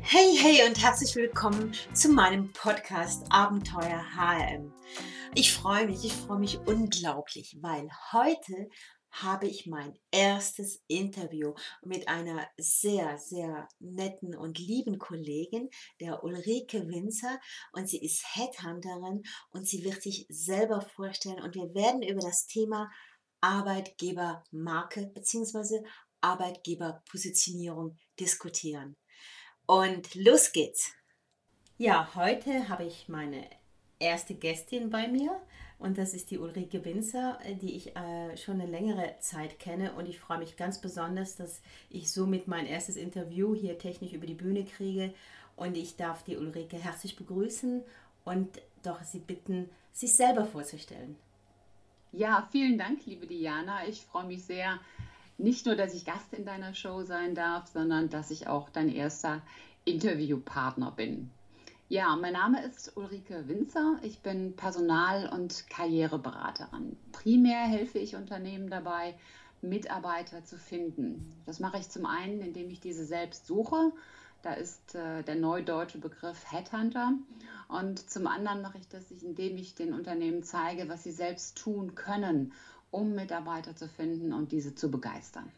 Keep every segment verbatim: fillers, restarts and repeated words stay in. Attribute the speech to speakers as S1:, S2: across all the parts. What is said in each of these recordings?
S1: Hey, hey und herzlich willkommen zu meinem Podcast Abenteuer H R M. Ich freue mich, ich freue mich unglaublich, weil heute habe ich mein erstes Interview mit einer sehr, sehr netten und lieben Kollegin, der Ulrike Winzer, und sie ist Headhunterin und sie wird sich selber vorstellen und wir werden über das Thema Arbeitgebermarke bzw. Arbeitgeberpositionierung diskutieren. Und los geht's. Ja, heute habe ich meine erste Gästin bei mir und das ist die Ulrike Winzer, äh, die ich äh, schon eine längere Zeit kenne und ich freue mich ganz besonders, dass ich somit mein erstes Interview hier technisch über die Bühne kriege und ich darf die Ulrike herzlich begrüßen und doch sie bitten, sich selber vorzustellen.
S2: Ja, vielen Dank, liebe Diana. Ich freue mich sehr, nicht nur, dass ich Gast in deiner Show sein darf, sondern dass ich auch dein erster Interviewpartner bin. Ja, mein Name ist Ulrike Winzer. Ich bin Personal- und Karriereberaterin. Primär helfe ich Unternehmen dabei, Mitarbeiter zu finden. Das mache ich zum einen, indem ich diese selbst suche. Da ist äh, der neudeutsche Begriff Headhunter. Und zum anderen mache ich das, indem ich den Unternehmen zeige, was sie selbst tun können, um Mitarbeiter zu finden und diese zu begeistern.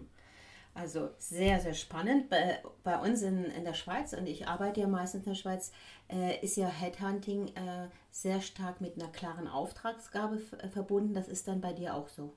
S1: Also sehr, sehr spannend. Bei, bei uns in, in der Schweiz, und ich arbeite ja meistens in der Schweiz, äh, ist ja Headhunting äh, sehr stark mit einer klaren Auftragsgabe f- äh, verbunden. Das ist dann bei dir auch so.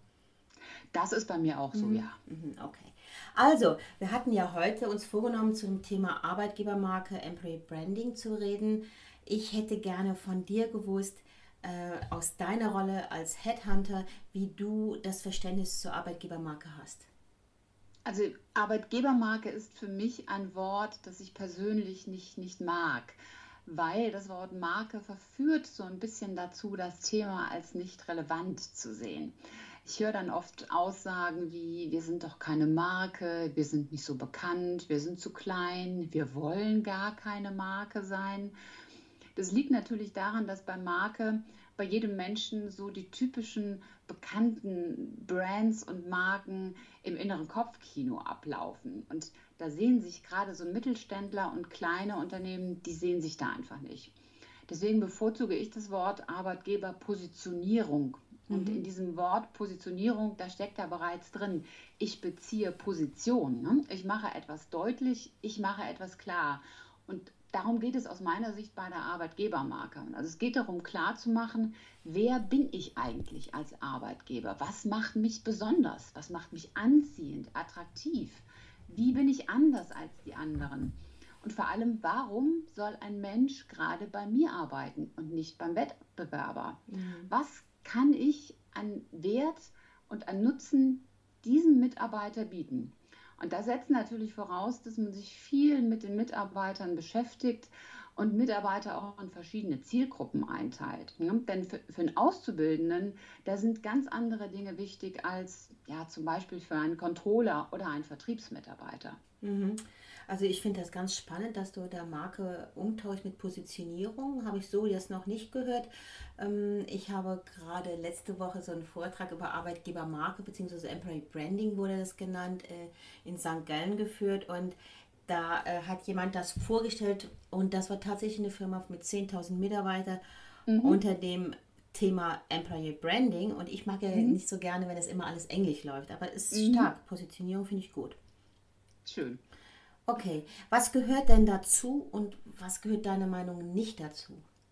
S2: Das ist bei mir auch so, ja.
S1: Mhm, okay. Also, wir hatten ja heute uns vorgenommen, zum Thema Arbeitgebermarke, Employee Branding zu reden. Ich hätte gerne von dir gewusst, äh, aus deiner Rolle als Headhunter, wie du das Verständnis zur Arbeitgebermarke hast.
S2: Also Arbeitgebermarke ist für mich ein Wort, das ich persönlich nicht, nicht mag, weil das Wort Marke verführt so ein bisschen dazu, das Thema als nicht relevant zu sehen. Ich höre dann oft Aussagen wie, wir sind doch keine Marke, wir sind nicht so bekannt, wir sind zu klein, wir wollen gar keine Marke sein. Das liegt natürlich daran, dass bei Marke bei jedem Menschen so die typischen bekannten Brands und Marken im inneren Kopfkino ablaufen. Und da sehen sich gerade so Mittelständler und kleine Unternehmen, die sehen sich da einfach nicht. Deswegen bevorzuge ich das Wort Arbeitgeberpositionierung. Und in diesem Wort Positionierung, da steckt da bereits drin, ich beziehe Position. Ne? Ich mache etwas deutlich, ich mache etwas klar. Und darum geht es aus meiner Sicht bei der Arbeitgebermarke. Also es geht darum, klarzumachen, wer bin ich eigentlich als Arbeitgeber? Was macht mich besonders? Was macht mich anziehend, attraktiv? Wie bin ich anders als die anderen? Und vor allem, warum soll ein Mensch gerade bei mir arbeiten und nicht beim Wettbewerber? Was kann ich an Wert und an Nutzen diesem Mitarbeiter bieten? Und das setzt natürlich voraus, dass man sich viel mit den Mitarbeitern beschäftigt und Mitarbeiter auch in verschiedene Zielgruppen einteilt. Ne? Denn für, für einen Auszubildenden, da sind ganz andere Dinge wichtig als ja, zum Beispiel für einen Controller oder einen Vertriebsmitarbeiter.
S1: Mhm. Also ich finde das ganz spannend, dass du da Marke umtauschst mit Positionierung. Habe ich so jetzt noch nicht gehört. Ähm, ich habe gerade letzte Woche so einen Vortrag über Arbeitgebermarke bzw. Employee Branding wurde das genannt, äh, in Sankt Gallen geführt und da äh, hat jemand das vorgestellt und das war tatsächlich eine Firma mit zehntausend Mitarbeitern
S2: Mhm.
S1: unter dem Thema Employee Branding und ich mag ja
S2: Mhm.
S1: nicht so gerne, wenn es immer alles englisch läuft, aber es ist
S2: Mhm.
S1: stark. Positionierung finde ich gut.
S2: Schön.
S1: Okay, was gehört denn dazu und was gehört deiner Meinung nach nicht dazu?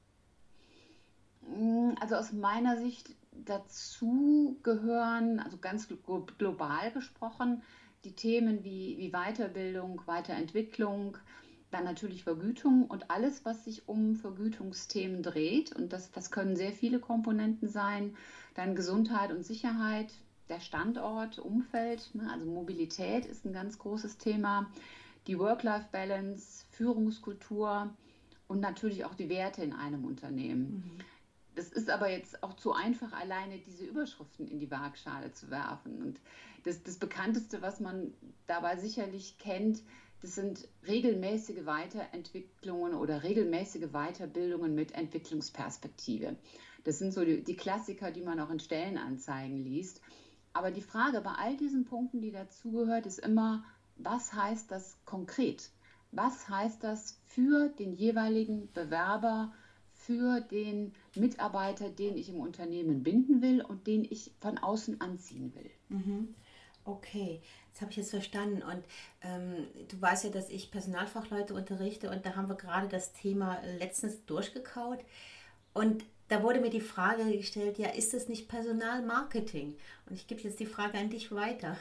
S2: Mm, Also aus meiner Sicht dazu gehören, also ganz glo- global gesprochen, die Themen wie, wie Weiterbildung, Weiterentwicklung, dann natürlich Vergütung und alles, was sich um Vergütungsthemen dreht. Und das, das können sehr viele Komponenten sein. Dann Gesundheit und Sicherheit, der Standort, Umfeld, ne? Also Mobilität ist ein ganz großes Thema. Die Work-Life-Balance, Führungskultur und natürlich auch die Werte in einem Unternehmen. Das ist aber jetzt auch zu einfach, alleine diese Überschriften in die Waagschale zu werfen. Und das, das Bekannteste, was man dabei sicherlich kennt, das sind regelmäßige Weiterentwicklungen oder regelmäßige Weiterbildungen mit Entwicklungsperspektive. Das sind so die, die Klassiker, die man auch in Stellenanzeigen liest. Aber die Frage bei all diesen Punkten, die dazugehört, ist immer, was heißt das konkret? Was heißt das für den jeweiligen Bewerber, für den Mitarbeiter, den ich im Unternehmen binden will und den ich von außen anziehen will?
S1: Mhm. Okay, das habe ich jetzt verstanden. Und ähm, du weißt ja, dass ich Personalfachleute unterrichte und da haben wir gerade das Thema letztens durchgekaut. Und da wurde mir die Frage gestellt, ja, ist das nicht Personalmarketing? Und ich gebe jetzt die Frage an dich weiter.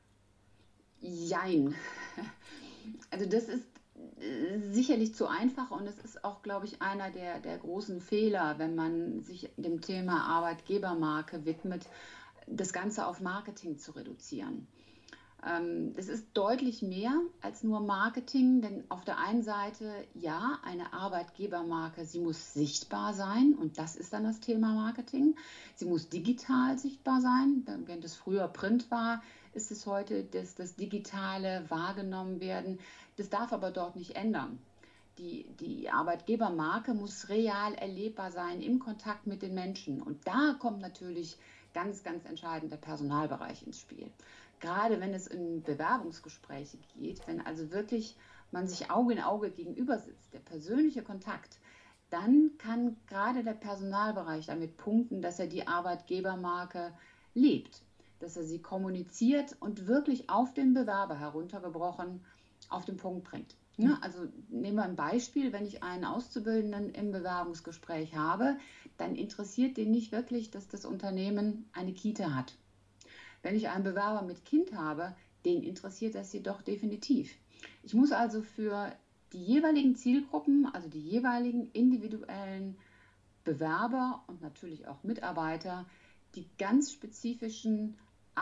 S2: Jein. Also das ist äh, sicherlich zu einfach und es ist auch, glaube ich, einer der, der großen Fehler, wenn man sich dem Thema Arbeitgebermarke widmet, das Ganze auf Marketing zu reduzieren. Ähm, es ist deutlich mehr als nur Marketing, denn auf der einen Seite, ja, eine Arbeitgebermarke, sie muss sichtbar sein und das ist dann das Thema Marketing. Sie muss digital sichtbar sein. Wenn das früher Print war, ist es heute das, das digitale wahrgenommen werden. Das darf aber dort nicht ändern. Die, die Arbeitgebermarke muss real erlebbar sein im Kontakt mit den Menschen. Und da kommt natürlich ganz, ganz entscheidend der Personalbereich ins Spiel. Gerade wenn es in Bewerbungsgespräche geht, wenn also wirklich man sich Auge in Auge gegenüber sitzt, der persönliche Kontakt, dann kann gerade der Personalbereich damit punkten, dass er die Arbeitgebermarke lebt, dass er sie kommuniziert und wirklich auf den Bewerber heruntergebrochen auf den Punkt bringt. Ja, also nehmen wir ein Beispiel, wenn ich einen Auszubildenden im Bewerbungsgespräch habe, dann interessiert den nicht wirklich, dass das Unternehmen eine Kita hat. Wenn ich einen Bewerber mit Kind habe, den interessiert das jedoch definitiv. Ich muss also für die jeweiligen Zielgruppen, also die jeweiligen individuellen Bewerber und natürlich auch Mitarbeiter, die ganz spezifischen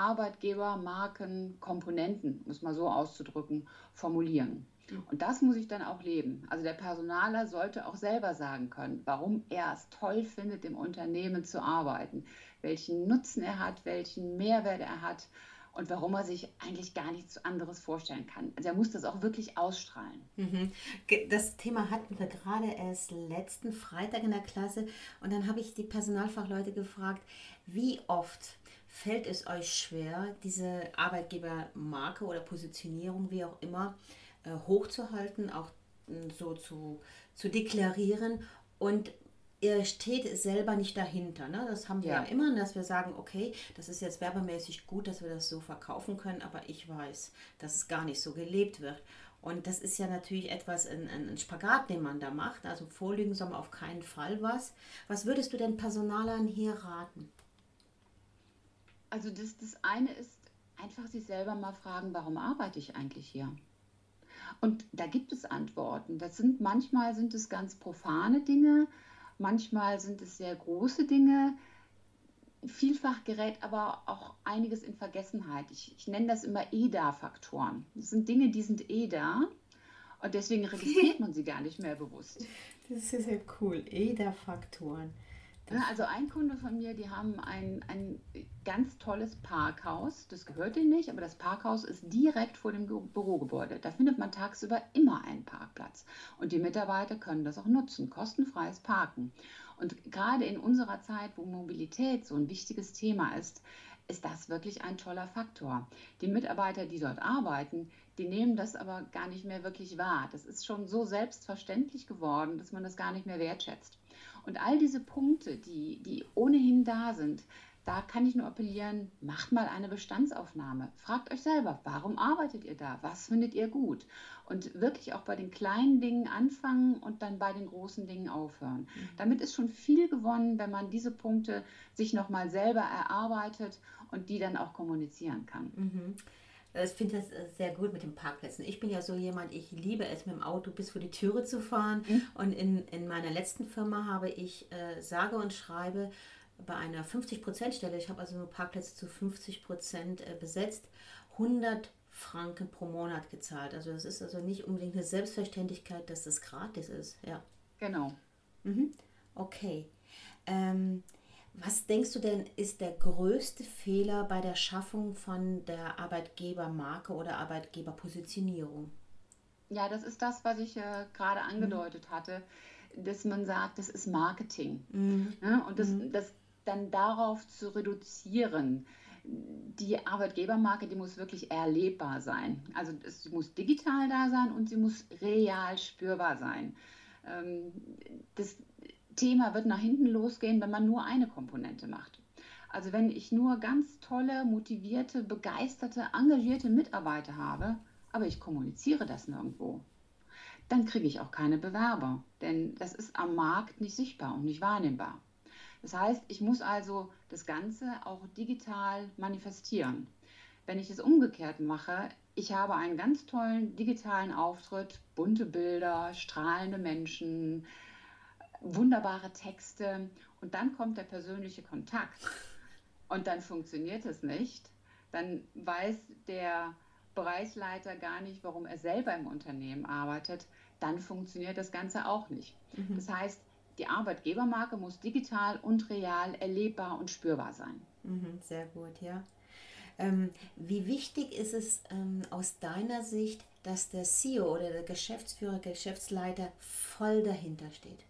S2: Arbeitgebermarken, Komponenten, um es mal so auszudrücken, formulieren. Und das muss ich dann auch leben. Also der Personaler sollte auch selber sagen können, warum er es toll findet, im Unternehmen zu arbeiten, welchen Nutzen er hat, welchen Mehrwert er hat und warum er sich eigentlich gar nichts anderes vorstellen kann. Also er muss das auch wirklich ausstrahlen.
S1: Mhm. Ge- Das Thema hatten wir gerade erst letzten Freitag in der Klasse und dann habe ich die Personalfachleute gefragt, wie oft fällt es euch schwer, diese Arbeitgebermarke oder Positionierung, wie auch immer, äh, hochzuhalten, auch mh, so zu, zu deklarieren und ihr steht selber nicht dahinter. Ne? Das haben wir ja
S2: Ja.
S1: immer, dass wir sagen, okay, das ist jetzt werbemäßig gut, dass wir das so verkaufen können, aber ich weiß, dass es gar nicht so gelebt wird. Und das ist ja natürlich etwas, ein, ein ein Spagat, den man da macht. Also vorlügen soll man auf keinen Fall was. Was würdest du denn Personalern hier raten?
S2: Also das, das eine ist einfach sich selber mal fragen, warum arbeite ich eigentlich hier? Und da gibt es Antworten. Das sind manchmal sind es ganz profane Dinge, manchmal sind es sehr große Dinge. Vielfach gerät aber auch einiges in Vergessenheit. Ich, ich nenne das immer E D A-Faktoren. Das sind Dinge, die sind eh da und deswegen registriert man sie gar nicht mehr bewusst.
S1: Das ist ja cool. E D A-Faktoren.
S2: Ja,
S1: Das,
S2: also ein Kunde von mir, die haben ein, ein ganz tolles Parkhaus. Das gehört denen nicht, aber das Parkhaus ist direkt vor dem Ge- Bürogebäude. Da findet man tagsüber immer einen Parkplatz. Und die Mitarbeiter können das auch nutzen, kostenfreies Parken. Und gerade in unserer Zeit, wo Mobilität so ein wichtiges Thema ist, ist das wirklich ein toller Faktor. Die Mitarbeiter, die dort arbeiten, die nehmen das aber gar nicht mehr wirklich wahr. Das ist schon so selbstverständlich geworden, dass man das gar nicht mehr wertschätzt. Und all diese Punkte, die, die ohnehin da sind, da kann ich nur appellieren, macht mal eine Bestandsaufnahme. Fragt euch selber, warum arbeitet ihr da? Was findet ihr gut? Und wirklich auch bei den kleinen Dingen anfangen und dann bei den großen Dingen aufhören. Damit ist schon viel gewonnen, wenn man diese Punkte sich nochmal selber erarbeitet und die dann auch kommunizieren kann.
S1: mhm. Ich finde das äh, sehr gut mit den Parkplätzen. Ich bin ja so jemand, ich liebe es, mit dem Auto bis vor die Türe zu fahren.
S2: Hm?
S1: Und in, in meiner letzten Firma habe ich, äh, sage und schreibe, bei einer fünfzig Prozent Stelle, ich habe also nur Parkplätze zu fünfzig Prozent äh, besetzt, hundert Franken pro Monat gezahlt. Also das ist also nicht unbedingt eine Selbstverständlichkeit, dass das gratis ist. Ja.
S2: Genau.
S1: Mhm. Okay. Ähm, was denkst du denn, ist der größte Fehler bei der Schaffung von der Arbeitgebermarke oder Arbeitgeberpositionierung?
S2: Ja, das ist das, was ich äh, gerade
S1: Mhm.
S2: angedeutet hatte, dass man sagt, das ist Marketing.
S1: Mhm.
S2: Ne? Und das,
S1: Mhm.
S2: das dann darauf zu reduzieren. die Arbeitgebermarke, die muss wirklich erlebbar sein. Also es muss digital da sein und sie muss real spürbar sein. Ähm, das Thema wird nach hinten losgehen, wenn man nur eine Komponente macht. Also wenn ich nur ganz tolle, motivierte, begeisterte, engagierte Mitarbeiter habe, aber ich kommuniziere das nirgendwo, dann kriege ich auch keine Bewerber, denn das ist am Markt nicht sichtbar und nicht wahrnehmbar. Das heißt, ich muss also das Ganze auch digital manifestieren. Wenn ich es umgekehrt mache, ich habe einen ganz tollen digitalen Auftritt, bunte Bilder, strahlende Menschen, wunderbare Texte und dann kommt der persönliche Kontakt und dann funktioniert es nicht, dann weiß der Bereichsleiter gar nicht, warum er selber im Unternehmen arbeitet, dann funktioniert das Ganze auch nicht. Mhm. Das heißt, die Arbeitgebermarke muss digital und real erlebbar und spürbar sein.
S1: Mhm, sehr gut, ja. Ähm, wie wichtig ist es ähm, aus deiner Sicht, dass der C E O oder der Geschäftsführer, Geschäftsleiter voll dahinter steht?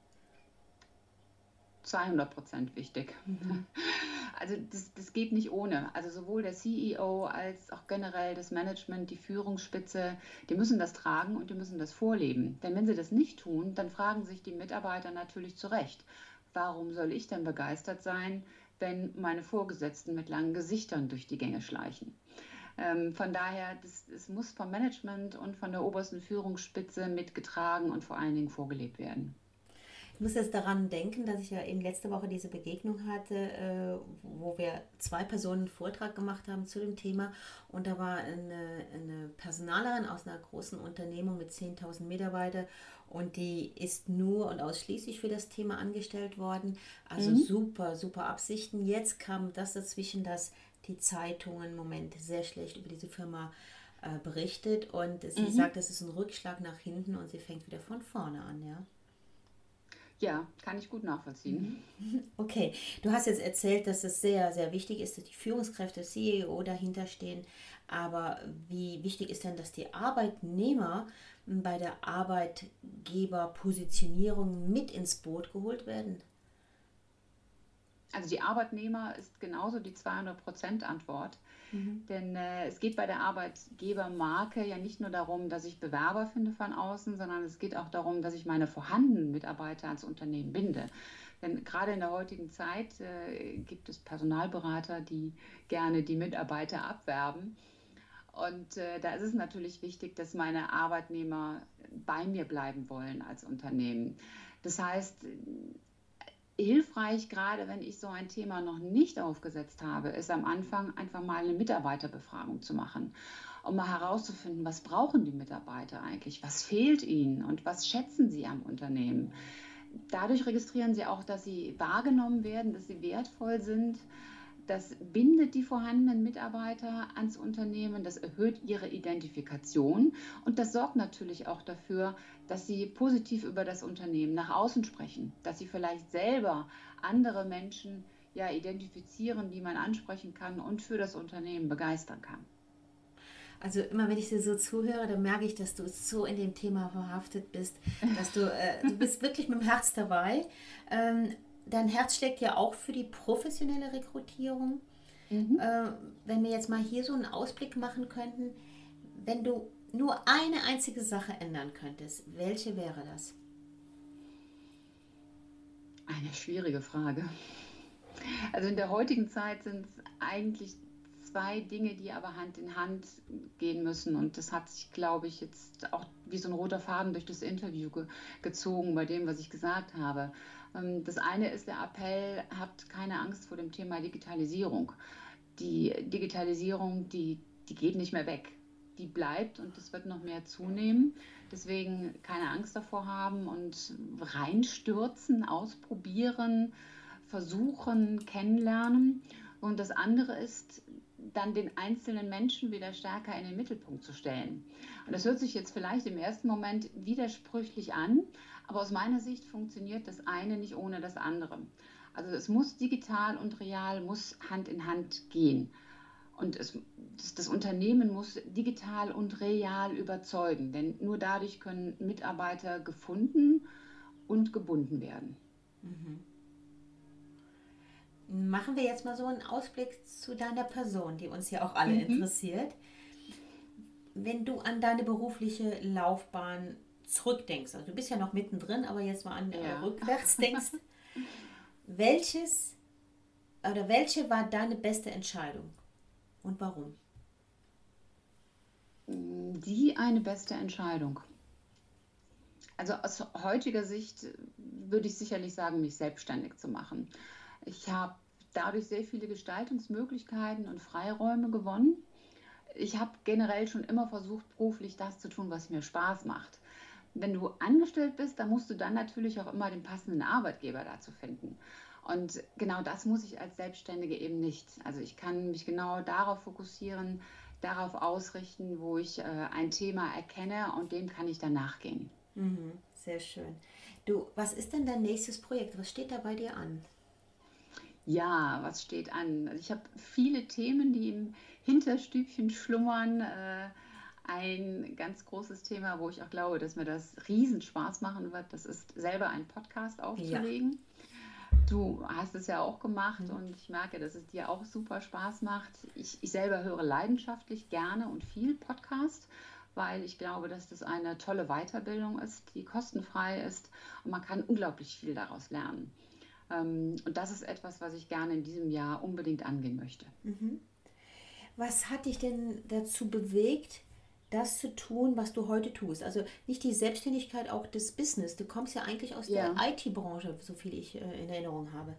S2: zweihundert Prozent wichtig. Mhm. Also das, das geht nicht ohne. Also sowohl der C E O als auch generell das Management, die Führungsspitze, die müssen das tragen und die müssen das vorleben. Denn wenn sie das nicht tun, dann fragen sich die Mitarbeiter natürlich zu Recht, warum soll ich denn begeistert sein, wenn meine Vorgesetzten mit langen Gesichtern durch die Gänge schleichen? Ähm, von daher, das, das muss vom Management und von der obersten Führungsspitze mitgetragen und vor allen Dingen vorgelebt werden.
S1: Ich muss jetzt daran denken, dass ich ja eben letzte Woche diese Begegnung hatte, äh, wo wir zwei Personen einen Vortrag gemacht haben zu dem Thema. Und da war eine, eine Personalerin aus einer großen Unternehmung mit zehntausend Mitarbeitern und die ist nur und ausschließlich für das Thema angestellt worden. Also mhm. super, super Absichten. Jetzt kam das dazwischen, dass die Zeitungen im Moment sehr schlecht über diese Firma äh, berichtet und sie mhm. sagt, das ist ein Rückschlag nach hinten und sie fängt wieder von vorne an, ja.
S2: Ja, kann ich gut nachvollziehen.
S1: Okay, du hast jetzt erzählt, dass es sehr, sehr wichtig ist, dass die Führungskräfte, C E O dahinter stehen. Aber wie wichtig ist denn, dass die Arbeitnehmer bei der Arbeitgeberpositionierung mit ins Boot geholt werden?
S2: Also die Arbeitnehmer ist genauso die zweihundert Prozent Antwort. Mhm. Denn äh, es geht bei der Arbeitgebermarke ja nicht nur darum, dass ich Bewerber finde von außen, sondern es geht auch darum, dass ich meine vorhandenen Mitarbeiter ans Unternehmen binde. Denn gerade in der heutigen Zeit äh, gibt es Personalberater, die gerne die Mitarbeiter abwerben. Und äh, da ist es natürlich wichtig, dass meine Arbeitnehmer bei mir bleiben wollen als Unternehmen. Das heißt, hilfreich, gerade wenn ich so ein Thema noch nicht aufgesetzt habe, ist am Anfang einfach mal eine Mitarbeiterbefragung zu machen, um mal herauszufinden, was brauchen die Mitarbeiter eigentlich, was fehlt ihnen und was schätzen sie am Unternehmen. Dadurch registrieren sie auch, dass sie wahrgenommen werden, dass sie wertvoll sind. Das bindet die vorhandenen Mitarbeiter ans Unternehmen, das erhöht ihre Identifikation und das sorgt natürlich auch dafür, dass sie positiv über das Unternehmen nach außen sprechen, dass sie vielleicht selber andere Menschen ja identifizieren, die man ansprechen kann und für das Unternehmen begeistern kann.
S1: Also immer wenn ich dir so zuhöre, dann merke ich, dass du so in dem Thema verhaftet bist, dass du, äh, du bist wirklich mit dem Herz dabei. Ähm, Dein Herz schlägt ja auch für die professionelle Rekrutierung. Mhm. Äh, wenn wir jetzt mal hier so einen Ausblick machen könnten, wenn du nur eine einzige Sache ändern könntest, welche wäre das?
S2: Eine schwierige Frage. Also in der heutigen Zeit sind es eigentlich zwei Dinge, die aber Hand in Hand gehen müssen. Und das hat sich, glaube ich, jetzt auch wie so ein roter Faden durch das Interview ge- gezogen bei dem, was ich gesagt habe. Das eine ist der Appell, habt keine Angst vor dem Thema Digitalisierung. Die Digitalisierung, die, die geht nicht mehr weg. Die bleibt und das wird noch mehr zunehmen. Deswegen keine Angst davor haben und reinstürzen, ausprobieren, versuchen, kennenlernen. Und das andere ist, dann den einzelnen Menschen wieder stärker in den Mittelpunkt zu stellen. Und das hört sich jetzt vielleicht im ersten Moment widersprüchlich an, aber aus meiner Sicht funktioniert das eine nicht ohne das andere. Also es muss digital und real, muss Hand in Hand gehen. Und es, das, das Unternehmen muss digital und real überzeugen, denn nur dadurch können Mitarbeiter gefunden und gebunden werden.
S1: Mhm. Machen wir jetzt mal so einen Ausblick zu deiner Person, die uns ja auch alle
S2: Mhm.
S1: interessiert. Wenn du an deine berufliche Laufbahn zurückdenkst, also du bist ja noch mittendrin, aber jetzt mal an äh,
S2: Ja.
S1: rückwärts denkst, welches oder welche war deine beste Entscheidung und warum?
S2: Die eine beste Entscheidung. Also aus heutiger Sicht würde ich sicherlich sagen, mich selbstständig zu machen. Ich habe dadurch sehr viele Gestaltungsmöglichkeiten und Freiräume gewonnen. Ich habe generell schon immer versucht, beruflich das zu tun, was mir Spaß macht. Wenn du angestellt bist, dann musst du dann natürlich auch immer den passenden Arbeitgeber dazu finden. Und genau das muss ich als Selbstständige eben nicht. Also ich kann mich genau darauf fokussieren, darauf ausrichten, wo ich äh, ein Thema erkenne und dem kann ich dann nachgehen.
S1: Mhm, sehr schön. Du, was ist denn dein nächstes Projekt? Was steht da bei dir an?
S2: Ja, was steht an? Also ich habe viele Themen, die im Hinterstübchen schlummern. Äh, ein ganz großes Thema, wo ich auch glaube, dass mir das Riesenspaß machen wird, das ist selber einen Podcast
S1: Ja.
S2: aufzulegen. Du hast es ja auch gemacht
S1: Mhm.
S2: und ich merke, dass es dir auch super Spaß macht. Ich, ich selber höre leidenschaftlich gerne und viel Podcast, weil ich glaube, dass das eine tolle Weiterbildung ist, die kostenfrei ist und man kann unglaublich viel daraus lernen. Ähm, und das ist etwas, was ich gerne in diesem Jahr unbedingt angehen möchte.
S1: Mhm. Was hat dich denn dazu bewegt, das zu tun, was du heute tust? Also nicht die Selbstständigkeit, auch das Business. Du kommst ja eigentlich aus der
S2: Ja,
S1: I T-Branche, so viel ich äh, in Erinnerung habe.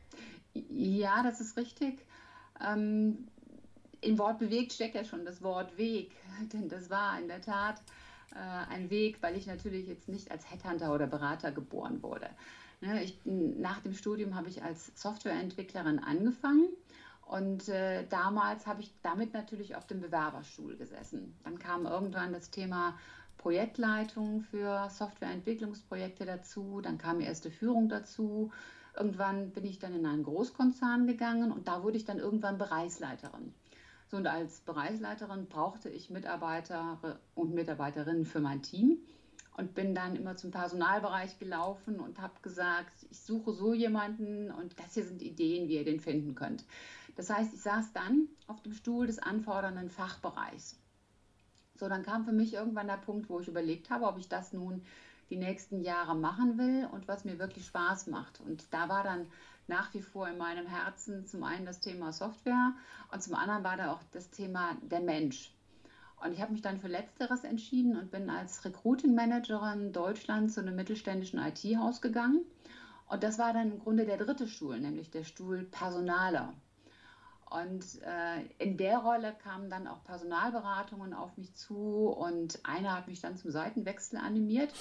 S2: ja, das ist richtig. Ähm, Im Wort bewegt steckt ja schon das Wort Weg, denn das war in der Tat äh, ein Weg, weil ich natürlich jetzt nicht als Headhunter oder Berater geboren wurde. Ne, ich, nach dem Studium habe ich als Softwareentwicklerin angefangen und äh, damals habe ich damit natürlich auf dem Bewerberstuhl gesessen. Dann kam irgendwann das Thema Projektleitung für Softwareentwicklungsprojekte dazu, dann kam die erste Führung dazu. Irgendwann bin ich dann in einen Großkonzern gegangen und da wurde ich dann irgendwann Bereichsleiterin. So, und als Bereichsleiterin brauchte ich Mitarbeiter und Mitarbeiterinnen für mein Team und bin dann immer zum Personalbereich gelaufen und habe gesagt, ich suche so jemanden und das hier sind Ideen, wie ihr den finden könnt. Das heißt, ich saß dann auf dem Stuhl des anfordernden Fachbereichs. So, dann kam für mich irgendwann der Punkt, wo ich überlegt habe, ob ich das nun die nächsten Jahre machen will und was mir wirklich Spaß macht. Und da war dann nach wie vor in meinem Herzen zum einen das Thema Software und zum anderen war da auch das Thema der Mensch. Und ich habe mich dann für Letzteres entschieden und bin als Recruiting Managerin Deutschland zu einem mittelständischen I T-Haus gegangen. Und das war dann im Grunde der dritte Stuhl, nämlich der Stuhl Personaler. Und äh, in der Rolle kamen dann auch Personalberatungen auf mich zu und einer hat mich dann zum Seitenwechsel animiert.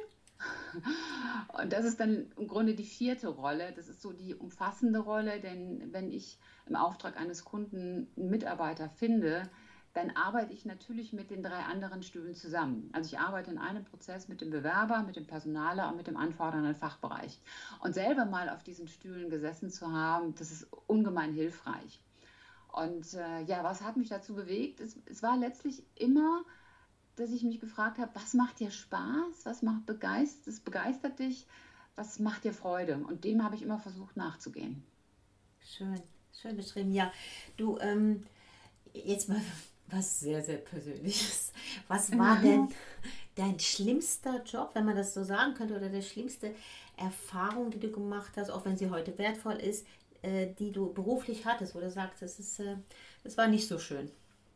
S2: Und das ist dann im Grunde die vierte Rolle. Das ist so die umfassende Rolle, denn wenn ich im Auftrag eines Kunden einen Mitarbeiter finde, dann arbeite ich natürlich mit den drei anderen Stühlen zusammen. Also ich arbeite in einem Prozess mit dem Bewerber, mit dem Personaler und mit dem anfordernden Fachbereich. Und selber mal auf diesen Stühlen gesessen zu haben, das ist ungemein hilfreich. Und äh, ja, was hat mich dazu bewegt? Es, es war letztlich immer, dass ich mich gefragt habe, was macht dir Spaß? Was macht begeistert, das begeistert dich? Was macht dir Freude? Und dem habe ich immer versucht nachzugehen.
S1: Schön, schön beschrieben. Ja, du, ähm, jetzt mal was sehr, sehr Persönliches. Was war denn dein schlimmster Job, wenn man das so sagen könnte, oder die schlimmste Erfahrung, die du gemacht hast, auch wenn sie heute wertvoll ist, äh, die du beruflich hattest, wo du sagst, das ist, äh, das war nicht so schön.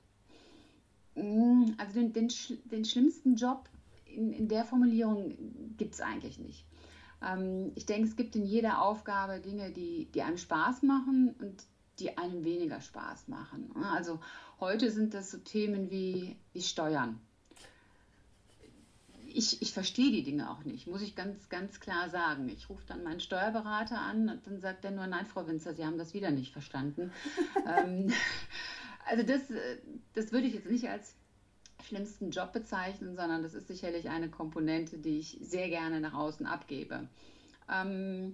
S2: Also den, den, den schlimmsten Job in, in der Formulierung gibt es eigentlich nicht. Ähm, ich denke, es gibt in jeder Aufgabe Dinge, die, die einem Spaß machen und die einem weniger Spaß machen. Also heute sind das so Themen wie, wie Steuern. Ich, ich verstehe die Dinge auch nicht, muss ich ganz, ganz klar sagen. Ich rufe dann meinen Steuerberater an und dann sagt er nur, nein, Frau Winzer, Sie haben das wieder nicht verstanden. Ähm, also das, äh, das würde ich jetzt nicht als schlimmsten Job bezeichnen, sondern das ist sicherlich eine Komponente, die ich sehr gerne nach außen abgebe. Ähm,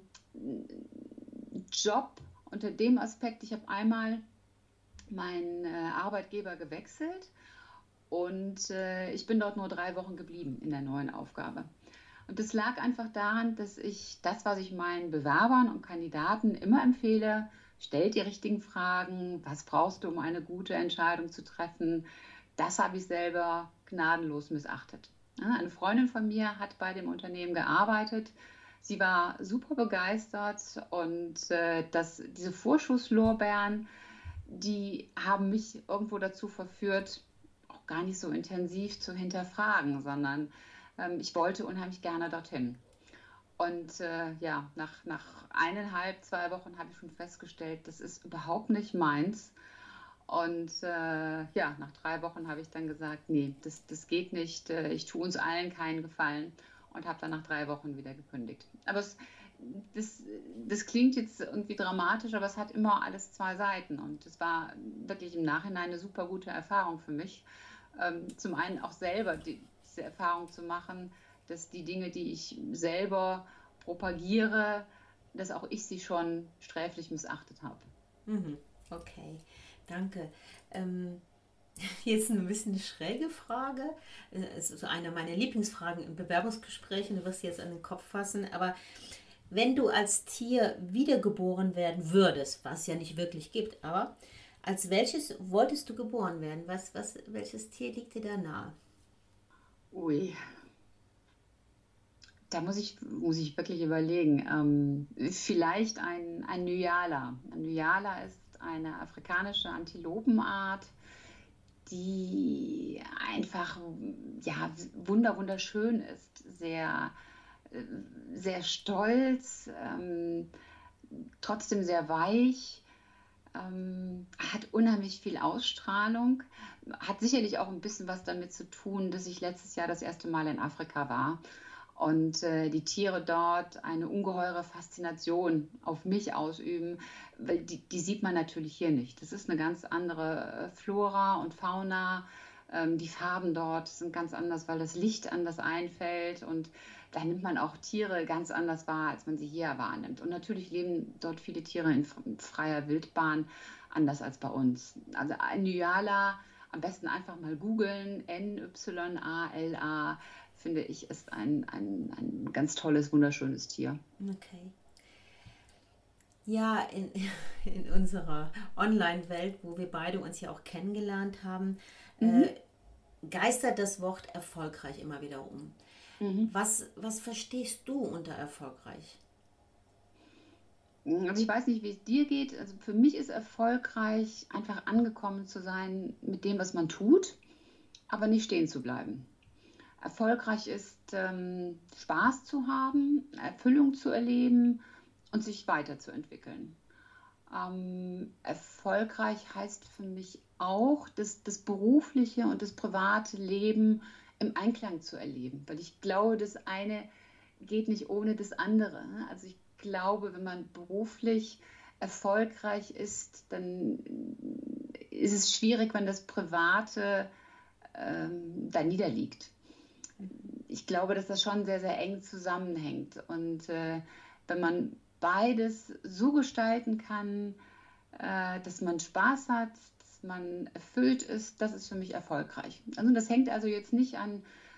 S2: Job unter dem Aspekt, ich habe einmal meinen äh, Arbeitgeber gewechselt und äh, ich bin dort nur drei Wochen geblieben in der neuen Aufgabe. Und das lag einfach daran, dass ich das, was ich meinen Bewerbern und Kandidaten immer empfehle, stell die richtigen Fragen, was brauchst du, um eine gute Entscheidung zu treffen. Das habe ich selber gnadenlos missachtet. Ja, eine Freundin von mir hat bei dem Unternehmen gearbeitet. Sie war super begeistert und äh, das, diese Vorschusslorbeeren, die haben mich irgendwo dazu verführt, auch gar nicht so intensiv zu hinterfragen, sondern ähm, ich wollte unheimlich gerne dorthin. Und äh, ja, nach, nach eineinhalb, zwei Wochen habe ich schon festgestellt, das ist überhaupt nicht meins. Und äh, ja, nach drei Wochen habe ich dann gesagt, nee, das, das geht nicht, äh, ich tue uns allen keinen Gefallen und habe dann nach drei Wochen wieder gekündigt. Aber es, das, das klingt jetzt irgendwie dramatisch, aber es hat immer alles zwei Seiten und es war wirklich im Nachhinein eine super gute Erfahrung für mich. Ähm, zum einen auch selber die, diese Erfahrung zu machen, dass die Dinge, die ich selber propagiere, dass auch ich sie schon sträflich missachtet habe.
S1: Mhm. Okay, danke. Ähm, Jetzt ein bisschen eine schräge Frage. Äh, Es ist so eine meiner Lieblingsfragen in Bewerbungsgesprächen. Du wirst sie jetzt an den Kopf fassen. Aber wenn du als Tier wiedergeboren werden würdest, was es ja nicht wirklich gibt, aber als welches wolltest du geboren werden? Was, was, welches Tier liegt dir da nahe?
S2: Ui, da muss ich, muss ich wirklich überlegen. Ähm, vielleicht ein, ein Nyala. Ein Nyala ist eine afrikanische Antilopenart, die einfach ja, wunder, wunderschön ist, sehr, äh, sehr stolz, ähm, trotzdem sehr weich, ähm, hat unheimlich viel Ausstrahlung, hat sicherlich auch ein bisschen was damit zu tun, dass ich letztes Jahr das erste Mal in Afrika war und äh, die Tiere dort eine ungeheure Faszination auf mich ausüben, weil die, die sieht man natürlich hier nicht. Das ist eine ganz andere äh, Flora und Fauna. Ähm, die Farben dort sind ganz anders, weil das Licht anders einfällt und da nimmt man auch Tiere ganz anders wahr, als man sie hier wahrnimmt. Und natürlich leben dort viele Tiere in freier Wildbahn, anders als bei uns. Also ein Nyala, am besten einfach mal googeln, N Y A L A, finde ich, ist ein, ein, ein ganz tolles, wunderschönes Tier.
S1: Okay. Ja, in, in unserer Online-Welt, wo wir beide uns ja auch kennengelernt haben, äh,
S2: Mhm.
S1: geistert das Wort erfolgreich immer wieder um.
S2: Mhm.
S1: Was, was verstehst du unter erfolgreich?
S2: Also ich weiß nicht, wie es dir geht. Also für mich ist erfolgreich, einfach angekommen zu sein mit dem, was man tut, aber nicht stehen zu bleiben. Erfolgreich ist, ähm, Spaß zu haben, Erfüllung zu erleben und sich weiterzuentwickeln. Ähm, erfolgreich heißt für mich auch, das, das berufliche und das private Leben im Einklang zu erleben, weil ich glaube, das eine geht nicht ohne das andere. Ne? Also ich glaube, wenn man beruflich erfolgreich ist, dann ist es schwierig, wenn das Private ähm, da niederliegt. Ich glaube, dass das schon sehr, sehr eng zusammenhängt. Und äh, wenn man beides so gestalten kann, äh, dass man Spaß hat, dass man erfüllt ist, das ist für mich erfolgreich. Also das hängt also jetzt nicht an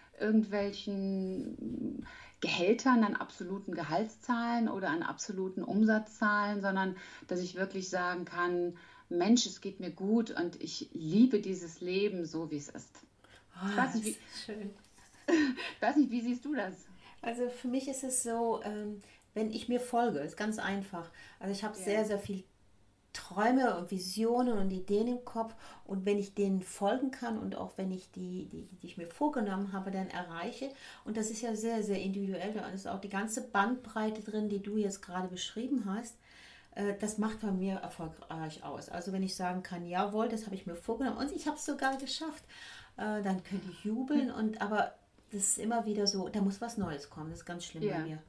S2: irgendwelchen Gehältern, an absoluten Gehaltszahlen oder an absoluten Umsatzzahlen, sondern dass ich wirklich sagen kann, Mensch, es geht mir gut und ich liebe dieses Leben so, wie es ist. Ich
S1: Ah,
S2: weiß nicht,
S1: das
S2: wie,
S1: ist schön.
S2: ich weiß nicht, wie siehst du das?
S1: Also für mich ist es so, ähm, wenn ich mir folge, ist ganz einfach. Also ich habe
S2: Ja,
S1: sehr, sehr viel Träume und Visionen und Ideen im Kopf und wenn ich denen folgen kann und auch wenn ich die, die, die ich mir vorgenommen habe, dann erreiche, und das ist ja sehr, sehr individuell, da ist auch die ganze Bandbreite drin, die du jetzt gerade beschrieben hast, äh, das macht bei mir erfolgreich aus. Also wenn ich sagen kann, jawohl, das habe ich mir vorgenommen und ich habe es sogar geschafft, äh, dann könnte ich jubeln und aber das ist immer wieder so, da muss was Neues kommen, das ist ganz schlimm bei
S2: ja.
S1: mir.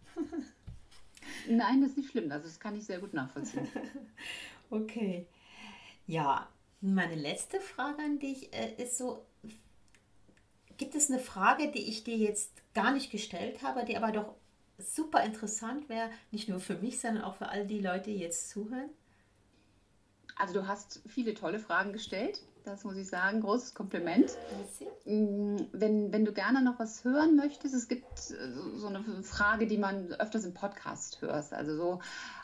S2: Nein, das ist nicht schlimm. Also das kann ich sehr gut nachvollziehen.
S1: Okay. Ja, meine letzte Frage an dich äh, ist so, gibt es eine Frage, die ich dir jetzt gar nicht gestellt habe, die aber doch super interessant wäre, nicht nur für mich, sondern auch für all die Leute, die jetzt zuhören?
S2: Also du hast viele tolle Fragen gestellt. Das muss ich sagen. Großes Kompliment.
S1: Merci.
S2: Mm, Wenn, wenn du gerne noch was hören möchtest, es gibt äh, so so eine Frage, die man öfters im Podcast hört. Also so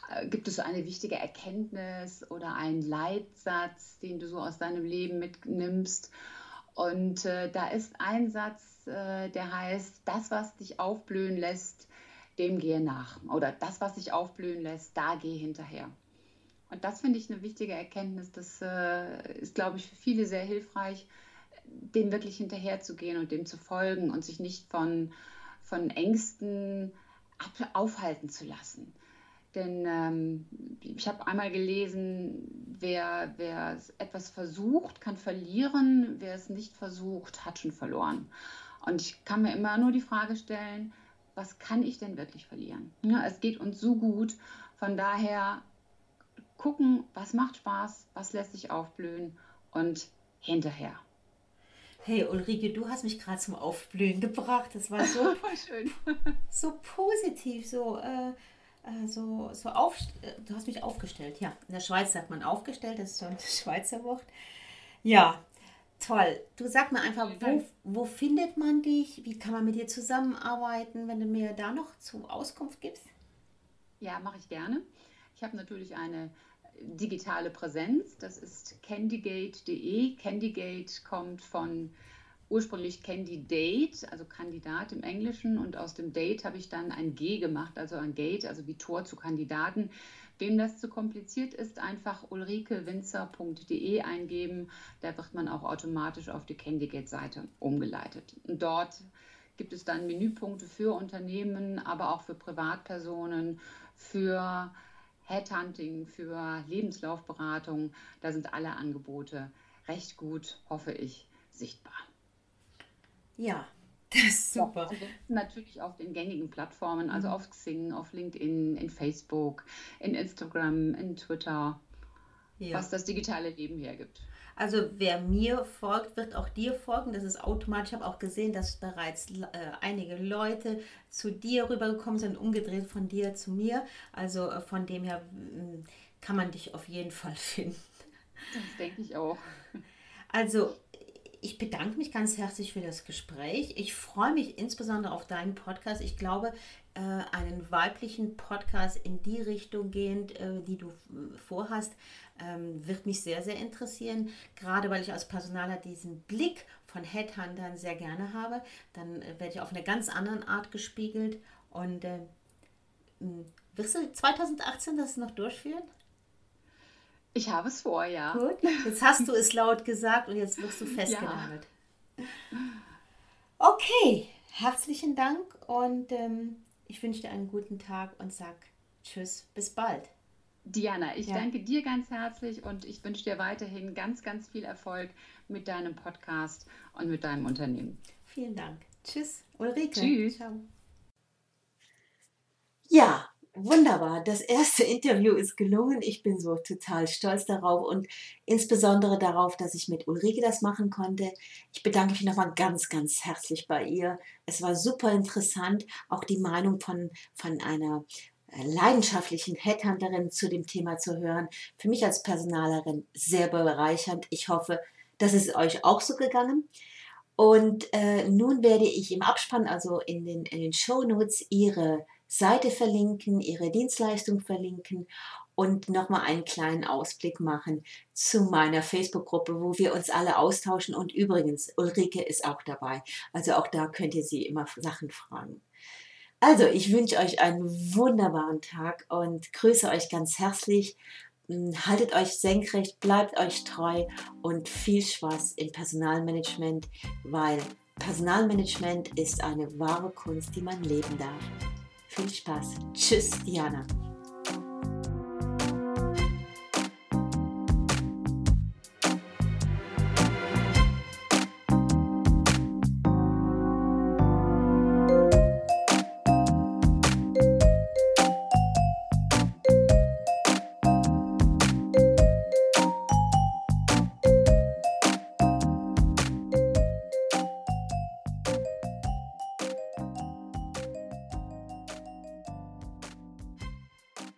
S2: Äh, gibt es so eine wichtige Erkenntnis oder einen Leitsatz, den du so aus deinem Leben mitnimmst? Und äh, da ist ein Satz, äh, der heißt, das, was dich aufblühen lässt, dem gehe nach. Oder das, was dich aufblühen lässt, da gehe hinterher. Und das finde ich eine wichtige Erkenntnis. Das äh, ist, glaube ich, für viele sehr hilfreich, dem wirklich hinterherzugehen und dem zu folgen und sich nicht von, von Ängsten ab, aufhalten zu lassen. Denn ähm, ich habe einmal gelesen, wer, wer etwas versucht, kann verlieren. Wer es nicht versucht, hat schon verloren. Und ich kann mir immer nur die Frage stellen, was kann ich denn wirklich verlieren? Ja, es geht uns so gut. Von daher gucken, was macht Spaß, was lässt sich aufblühen und hinterher.
S1: Hey Ulrike, du hast mich gerade zum Aufblühen gebracht. Das war so,
S2: Voll schön.
S1: so positiv, so, äh, äh, so, so auf, äh, du hast mich aufgestellt. Ja, in der Schweiz sagt man aufgestellt, das ist so ein Schweizer Wort. Ja, toll. Du sag mir einfach, wo, wo findet man dich? Wie kann man mit dir zusammenarbeiten, wenn du mir da noch zu Auskunft gibst?
S2: Ja, mache ich gerne. Ich habe natürlich eine digitale Präsenz, das ist candygate punkt de. Candygate kommt von ursprünglich Candidate, also Kandidat im Englischen, und aus dem Date habe ich dann ein G gemacht, also ein Gate, also wie Tor zu Kandidaten. Wem das zu kompliziert ist, einfach ulrike winzer punkt de eingeben, da wird man auch automatisch auf die Candygate-Seite umgeleitet. Und dort gibt es dann Menüpunkte für Unternehmen, aber auch für Privatpersonen, für Headhunting, für Lebenslaufberatung. Da sind alle Angebote recht gut, hoffe ich, sichtbar.
S1: Ja, das ist super.
S2: Ja, natürlich auf den gängigen Plattformen, also auf Xing, auf LinkedIn, in Facebook, in Instagram, in Twitter, ja, was das digitale Leben hergibt.
S1: Also wer mir folgt, wird auch dir folgen. Das ist automatisch. Ich habe auch gesehen, dass bereits äh, einige Leute zu dir rübergekommen sind, umgedreht von dir zu mir. Also äh, von dem her äh, kann man dich auf jeden Fall finden.
S2: Das denke ich auch.
S1: Also ich bedanke mich ganz herzlich für das Gespräch. Ich freue mich insbesondere auf deinen Podcast. Ich glaube, äh, einen weiblichen Podcast in die Richtung gehend, äh, die du vorhast, ähm, wird mich sehr, sehr interessieren. Gerade weil ich als Personaler diesen Blick von Headhuntern sehr gerne habe. Dann äh, werde ich auf eine ganz andere Art gespiegelt. Und äh, wirst du zwanzig achtzehn das noch durchführen?
S2: Ich habe es vor, ja.
S1: Gut, jetzt hast du es laut gesagt und jetzt wirst du festgenagelt. Ja. Okay, herzlichen Dank und ähm, ich wünsche dir einen guten Tag und sag Tschüss, bis bald.
S2: Diana, ich ja. danke dir ganz herzlich und ich wünsche dir weiterhin ganz, ganz viel Erfolg mit deinem Podcast und mit deinem Unternehmen.
S1: Vielen Dank. Tschüss, Ulrike.
S2: Tschüss.
S1: Ciao. Ja. Wunderbar, das erste Interview ist gelungen. Ich bin so total stolz darauf und insbesondere darauf, dass ich mit Ulrike das machen konnte. Ich bedanke mich nochmal ganz, ganz herzlich bei ihr. Es war super interessant, auch die Meinung von, von einer leidenschaftlichen Headhunterin zu dem Thema zu hören. Für mich als Personalerin sehr bereichernd. Ich hoffe, das ist euch auch so gegangen. Und äh, nun werde ich im Abspann, also in den, in den Shownotes, ihre Seite verlinken, ihre Dienstleistung verlinken und nochmal einen kleinen Ausblick machen zu meiner Facebook-Gruppe, wo wir uns alle austauschen. Und übrigens, Ulrike ist auch dabei. Also auch da könnt ihr sie immer Sachen fragen. Also, ich wünsche euch einen wunderbaren Tag und grüße euch ganz herzlich. Haltet euch senkrecht, bleibt euch treu und viel Spaß im Personalmanagement, weil Personalmanagement ist eine wahre Kunst, die man leben darf. Viel Spaß. Tschüss, Diana.